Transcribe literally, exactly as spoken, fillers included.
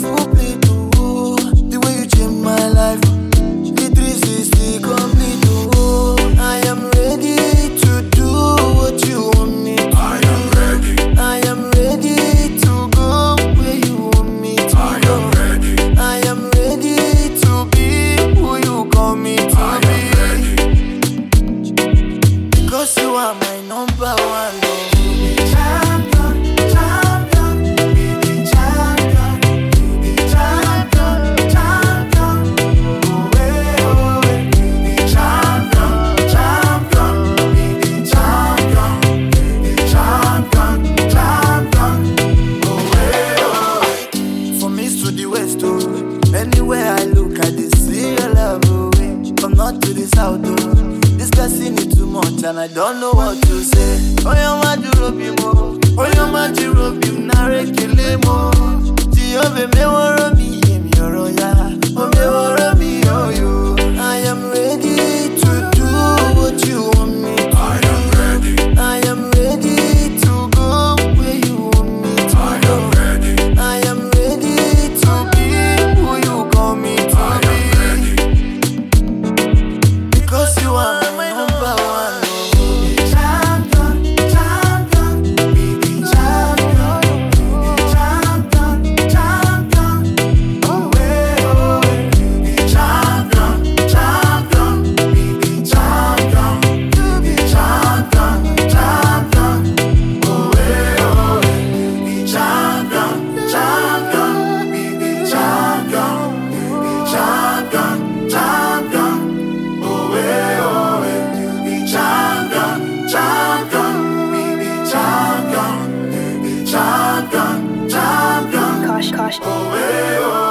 full plate, oh. The way you change my life, the three sixty complete, oh. I am ready to do what you want me to I am do. ready. I am ready to go where you want me to I go. am ready. I am ready to be who you call me to I be. am ready. Because you are my number one, oh. Anywhere I look, I just see your love away. From north to the south, oh. This person is too much and I don't know what to say. Oh, you're my Jurobimo. Oh, you're my Jurobim. Nare Kilemo. Jiobe me woro mi yem yoro ya. Oh, me woro mi yo yo. I am ready to do what you want me to I am do. ready. I am ready to go where you want me to I go. am ready. I am ready to be who you call me to I am ready. be. Because you are my number one. Oh. Champion, champion, be the champion, be the champion, champion. Oh, eh, oh, eh. Be the champion, champion, be the champion, be the champion, champion. Oh, eh, oh, eh. Be the champion, champion, be the champion, be the champion, champion. Oh, eh, oh, eh. You be champion, champion, we be champion, you be champion, champion. Kosh, kosh. Oh, eh, oh.